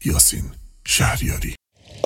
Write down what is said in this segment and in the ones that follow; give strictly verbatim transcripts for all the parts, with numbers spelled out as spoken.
یاسین شهریاری.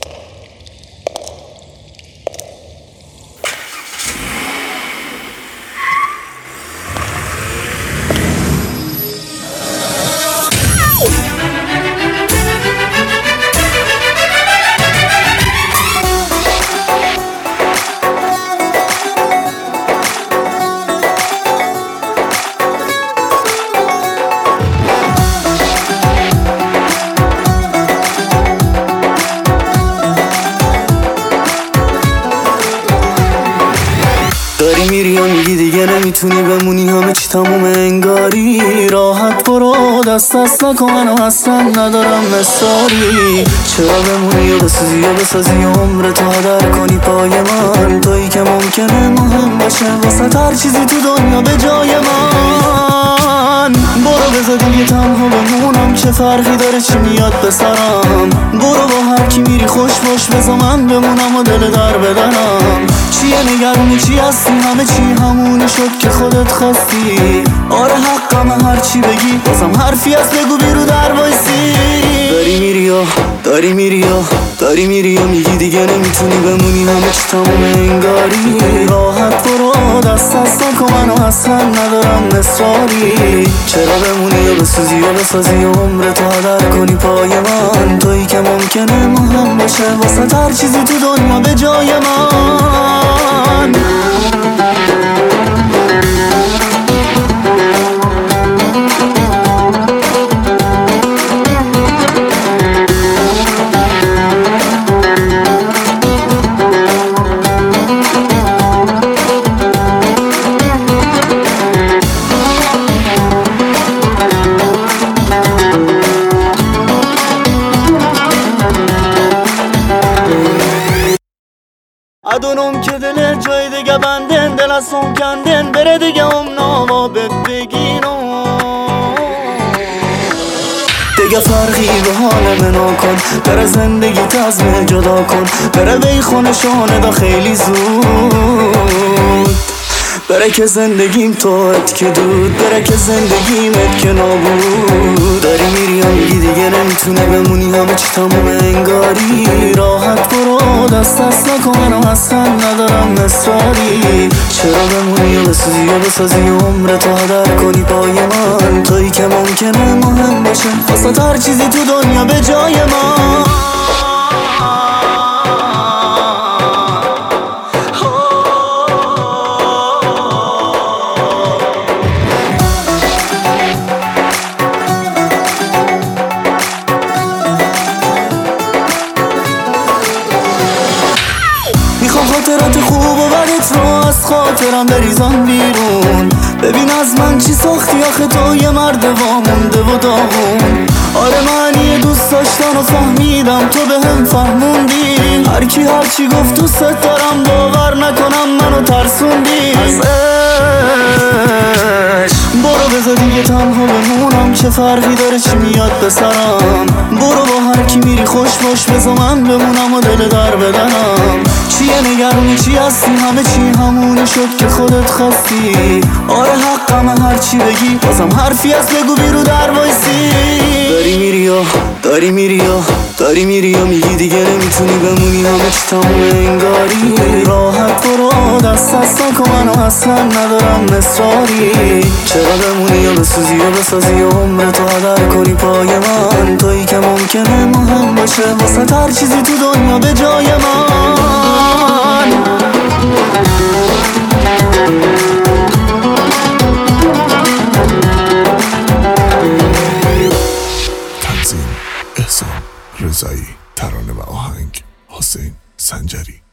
داری میری یا میگی دیگه نمیتونی بمونی، همه چی تموم انگاری. راحت برو دست دست نکن، منو اصلا ندارم مصاری. چرا بمونی یا بسازی یا بسازی عمر تو هدر کنی پای من؟ تویی که ممکنه مهم باشه واسه هر چیزی تو دنیا به جای من. برو بذار دیگه تنها بمونم، چه فرقی داره چی میاد به سرم. برو با هر کی میری خوش باش، بذار من بمونم و دل در بدنم. چیه نگرانی چی هستی، همه چی همونی شد که خودت خواستی. آره حقم هر چی بگی، بازم حرفی از بگو بیرو در وایسی. داری میری یا داری میری یا داری میری یا میگی دیگه نمیتونی بمونی، همه چی تموم انگاری. راحت برو دست دست نکن، منو اصلا ندارم مصاری. چرا بمونی یا بسوزی یا بسازی عمر تو هدر کنی پای من؟ تویی که ممکنه مهم باشه واسه هر چیزی تو دنیا به جای من. ادونم که دل جای دیگه بندن، دل از هم کندن بره دیگه هم ناما بهت بگینم. دیگه فرقی به حال منو کن، بره زندگی تزمه جدا کن. بره بی خونشانه دا خیلی زود، بره که زندگیم توت که دود، بره که زندگیمت که نابود. داری میری یا میگی دیگه نمیتونه بمونی، همه چی تموم انگاری. راحت برو دست دست نکن، منو اصلا ندارم مصاری. چرا بمونی یا بسازی یا بسازی عمر تو هدر کنی پای من؟ تویی که ممکنه مهم باشه واسه هر چیزی تو دنیا به جای من. خاطرات خوب و بدت رو از خاطرم بریزم بیرون. ببین از من چی ساختی آخه، تو یه مرد وامونده و داغون. آره معنی دوست داشتن و فهمیدم، تو به هم فهموندی. هر کی هر چی گفت دوست دارم، باور نکنم منو ترسوندی از عشق. برو بذار دیگه تنها بمونم، چه فرقی داره چی میاد به سرم. برو با هر کی میری خوش باش، بذار من بمونم و دل در بدنم. چیه نگرانی چی هستی، همه چی همونی شد که خودت خواستی. آره حقم هر چی بگی، بازم حرفی از بگو بیرو در وایسی. داری میری یا داری میری یا داری میری یا میگی دیگه نمیتونی بمونی، همه چی تموم انگاری. راحت برو دست دست نکن، منو اصلا ندارم مصاری. چرا بمونی یا بسوزی یا بسازی عمر تو هدر کنی پای من؟ تویی که ممکنه مهم باشه واسه هر چیزی تو دنیا به جای من. تنظیم احسان رضایی، ترانه و آهنگ حسین سنجری.